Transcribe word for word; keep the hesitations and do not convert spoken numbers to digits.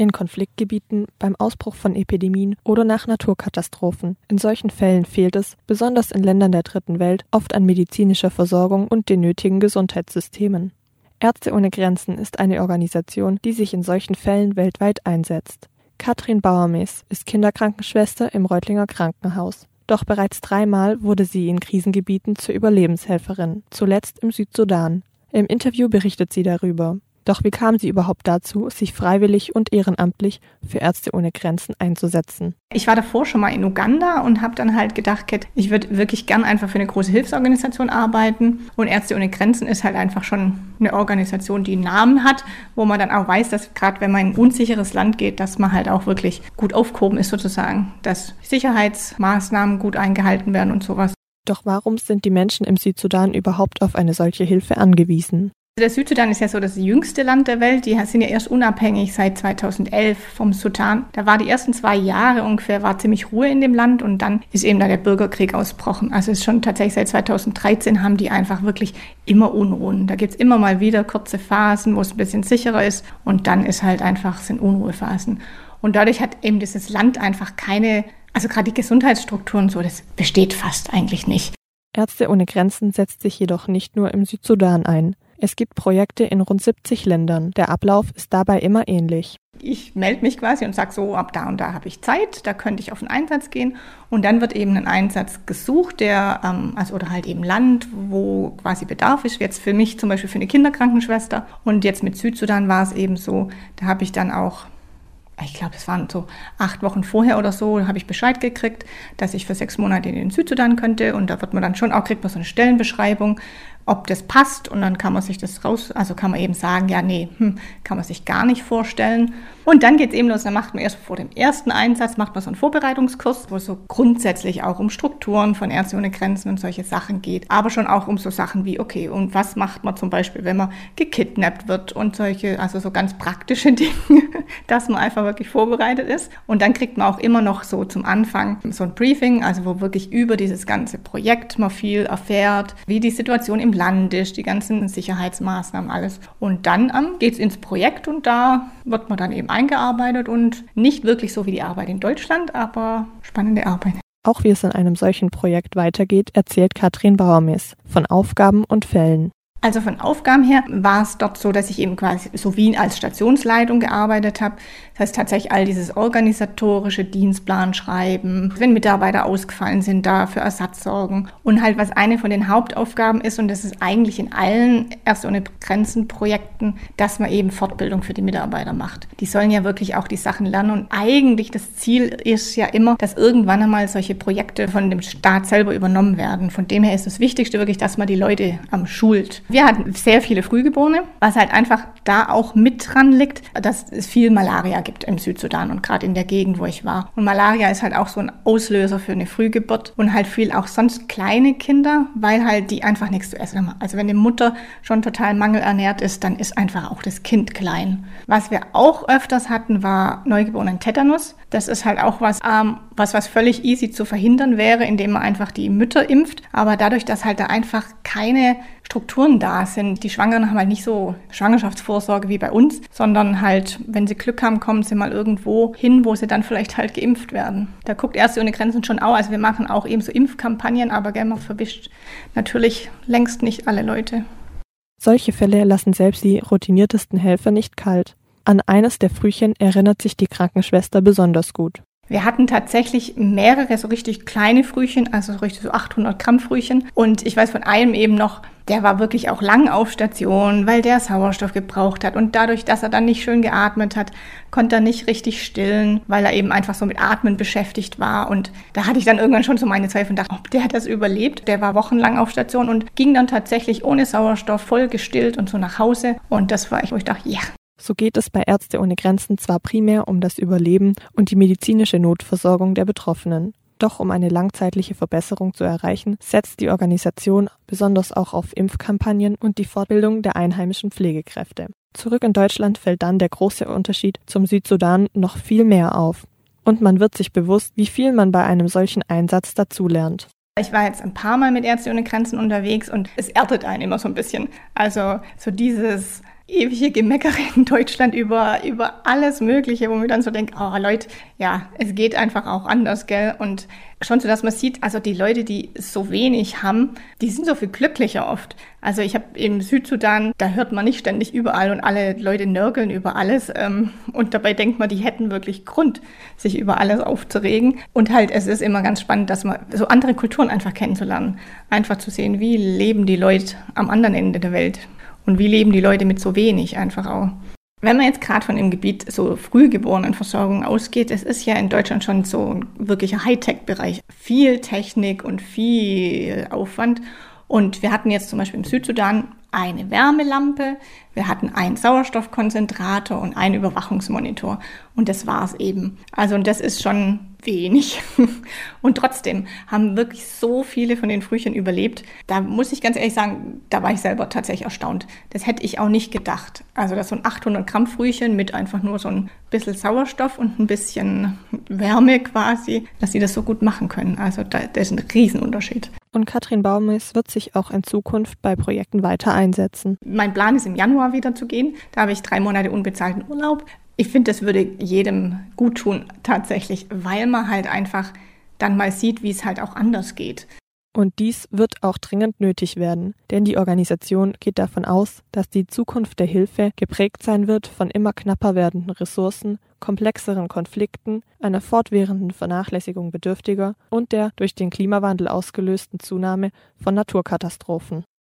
in Konfliktgebieten, beim Ausbruch von Epidemien oder nach Naturkatastrophen. In solchen Fällen fehlt es, besonders in Ländern der Dritten Welt, oft an medizinischer Versorgung und den nötigen Gesundheitssystemen. Ärzte ohne Grenzen ist eine Organisation, die sich in solchen Fällen weltweit einsetzt. Katrin Bauermees ist Kinderkrankenschwester im Reutlinger Krankenhaus. Doch bereits dreimal wurde sie in Krisengebieten zur Überlebenshelferin, zuletzt im Südsudan. Im Interview berichtet sie darüber. Doch wie kam sie überhaupt dazu, sich freiwillig und ehrenamtlich für Ärzte ohne Grenzen einzusetzen? Ich war davor schon mal in Uganda und habe dann halt gedacht, ich würde wirklich gern einfach für eine große Hilfsorganisation arbeiten. Und Ärzte ohne Grenzen ist halt einfach schon eine Organisation, die einen Namen hat, wo man dann auch weiß, dass gerade wenn man in ein unsicheres Land geht, dass man halt auch wirklich gut aufgehoben ist sozusagen, dass Sicherheitsmaßnahmen gut eingehalten werden und sowas. Doch warum sind die Menschen im Südsudan überhaupt auf eine solche Hilfe angewiesen? Der Südsudan ist ja so das jüngste Land der Welt. Die sind ja erst unabhängig seit zweitausendelf vom Sudan. Da war die ersten zwei Jahre ungefähr, war ziemlich Ruhe in dem Land und dann ist eben da der Bürgerkrieg ausgebrochen. Also es ist schon tatsächlich seit zweitausenddreizehn haben die einfach wirklich immer Unruhen. Da gibt es immer mal wieder kurze Phasen, wo es ein bisschen sicherer ist und dann ist halt einfach, sind Unruhephasen. Und dadurch hat eben dieses Land einfach keine, also gerade die Gesundheitsstrukturen so, das besteht fast eigentlich nicht. Ärzte ohne Grenzen setzt sich jedoch nicht nur im Südsudan ein. Es gibt Projekte in rund siebzig Ländern. Der Ablauf ist dabei immer ähnlich. Ich melde mich quasi und sage so, ab da und da habe ich Zeit, da könnte ich auf einen Einsatz gehen. Und dann wird eben ein Einsatz gesucht, der, ähm, also oder halt eben Land, wo quasi Bedarf ist. Jetzt für mich zum Beispiel für eine Kinderkrankenschwester. Und jetzt mit Südsudan war es eben so, da habe ich dann auch, ich glaube, es waren so acht Wochen vorher oder so, habe ich Bescheid gekriegt, dass ich für sechs Monate in den Südsudan könnte. Und da wird man dann schon auch, kriegt man so eine Stellenbeschreibung, ob das passt. Und dann kann man sich das raus, also kann man eben sagen, ja, nee, hm, kann man sich gar nicht vorstellen. Und dann geht es eben los, dann macht man erst vor dem ersten Einsatz, macht man so einen Vorbereitungskurs, wo es so grundsätzlich auch um Strukturen von Ärzte ohne Grenzen und solche Sachen geht. Aber schon auch um so Sachen wie, okay, und was macht man zum Beispiel, wenn man gekidnappt wird und solche, also so ganz praktische Dinge, dass man einfach wirklich vorbereitet ist. Und dann kriegt man auch immer noch so zum Anfang so ein Briefing, also wo wirklich über dieses ganze Projekt man viel erfährt, wie die Situation im Land ist, die ganzen Sicherheitsmaßnahmen, alles. Und dann ähm, geht es ins Projekt und da wird man dann eben eingearbeitet und nicht wirklich so wie die Arbeit in Deutschland, aber spannende Arbeit. Auch wie es in einem solchen Projekt weitergeht, erzählt Katrin Bauermees von Aufgaben und Fällen. Also von Aufgaben her war es dort so, dass ich eben quasi so wie als Stationsleitung gearbeitet habe. Das heißt tatsächlich all dieses organisatorische Dienstplan schreiben, wenn Mitarbeiter ausgefallen sind, da für Ersatz sorgen. Und halt was eine von den Hauptaufgaben ist, und das ist eigentlich in allen Ärzte ohne Grenzen Projekten, dass man eben Fortbildung für die Mitarbeiter macht. Die sollen ja wirklich auch die Sachen lernen. Und eigentlich das Ziel ist ja immer, dass irgendwann einmal solche Projekte von dem Staat selber übernommen werden. Von dem her ist das Wichtigste wirklich, dass man die Leute am schult. Wir hatten sehr viele Frühgeborene, was halt einfach da auch mit dran liegt, dass es viel Malaria gibt im Südsudan und gerade in der Gegend, wo ich war. Und Malaria ist halt auch so ein Auslöser für eine Frühgeburt und halt viel auch sonst kleine Kinder, weil halt die einfach nichts zu essen haben. Also wenn die Mutter schon total mangelernährt ist, dann ist einfach auch das Kind klein. Was wir auch öfters hatten, war neugeborenen Tetanus. Das ist halt auch was, ähm, was, was völlig easy zu verhindern wäre, indem man einfach die Mütter impft. Aber dadurch, dass halt da einfach keine Strukturen da sind. Die Schwangeren haben halt nicht so Schwangerschaftsvorsorge wie bei uns, sondern halt, wenn sie Glück haben, kommen sie mal irgendwo hin, wo sie dann vielleicht halt geimpft werden. Da guckt Ärzte ohne Grenzen schon auch. Also wir machen auch eben so Impfkampagnen, aber gell, man verwischt natürlich längst nicht alle Leute. Solche Fälle lassen selbst die routiniertesten Helfer nicht kalt. An eines der Frühchen erinnert sich die Krankenschwester besonders gut. Wir hatten tatsächlich mehrere so richtig kleine Frühchen, also so richtig so achthundert Gramm Frühchen. Und ich weiß von einem eben noch, der war wirklich auch lang auf Station, weil der Sauerstoff gebraucht hat. Und dadurch, dass er dann nicht schön geatmet hat, konnte er nicht richtig stillen, weil er eben einfach so mit Atmen beschäftigt war. Und da hatte ich dann irgendwann schon so meine Zweifel und dachte, ob der das überlebt. Der war wochenlang auf Station und ging dann tatsächlich ohne Sauerstoff voll gestillt und so nach Hause. Und das war ich, wo ich dachte, ja. Yeah. So geht es bei Ärzte ohne Grenzen zwar primär um das Überleben und die medizinische Notversorgung der Betroffenen. Doch um eine langzeitliche Verbesserung zu erreichen, setzt die Organisation besonders auch auf Impfkampagnen und die Fortbildung der einheimischen Pflegekräfte. Zurück in Deutschland fällt dann der große Unterschied zum Südsudan noch viel mehr auf. Und man wird sich bewusst, wie viel man bei einem solchen Einsatz dazulernt. Ich war jetzt ein paar Mal mit Ärzte ohne Grenzen unterwegs und es erdet einen immer so ein bisschen. Also so dieses... ewige Gemeckere in Deutschland über, über alles Mögliche, wo man dann so denkt, oh Leute, ja, es geht einfach auch anders, gell? Und schon so, dass man sieht, also die Leute, die so wenig haben, die sind so viel glücklicher oft. Also ich habe im Südsudan, da hört man nicht ständig überall und alle Leute nörgeln über alles. Ähm, und dabei denkt man, die hätten wirklich Grund, sich über alles aufzuregen. Und halt, es ist immer ganz spannend, dass man so andere Kulturen einfach kennenzulernen. Einfach zu sehen, wie leben die Leute am anderen Ende der Welt. Und wie leben die Leute mit so wenig einfach auch. Wenn man jetzt gerade von dem Gebiet so Frühgeborenenversorgung ausgeht, es ist ja in Deutschland schon so ein wirklicher Hightech-Bereich. Viel Technik und viel Aufwand. Und wir hatten jetzt zum Beispiel im Südsudan eine Wärmelampe, wir hatten einen Sauerstoffkonzentrator und einen Überwachungsmonitor. Und das war es eben. Also und das ist schon wenig. Und trotzdem haben wirklich so viele von den Frühchen überlebt. Da muss ich ganz ehrlich sagen, da war ich selber tatsächlich erstaunt. Das hätte ich auch nicht gedacht. Also dass so ein achthundert Gramm Frühchen mit einfach nur so ein bisschen Sauerstoff und ein bisschen Wärme quasi, dass sie das so gut machen können. Also da, das ist ein Riesenunterschied. Und Katrin Baumes wird sich auch in Zukunft bei Projekten weiter einsetzen. Mein Plan ist, im Januar wieder zu gehen. Da habe ich drei Monate unbezahlten Urlaub. Ich finde, das würde jedem gut tun, tatsächlich, weil man halt einfach dann mal sieht, wie es halt auch anders geht. Und dies wird auch dringend nötig werden, denn die Organisation geht davon aus, dass die Zukunft der Hilfe geprägt sein wird von immer knapper werdenden Ressourcen, komplexeren Konflikten, einer fortwährenden Vernachlässigung Bedürftiger und der durch den Klimawandel ausgelösten Zunahme von Naturkatastrophen.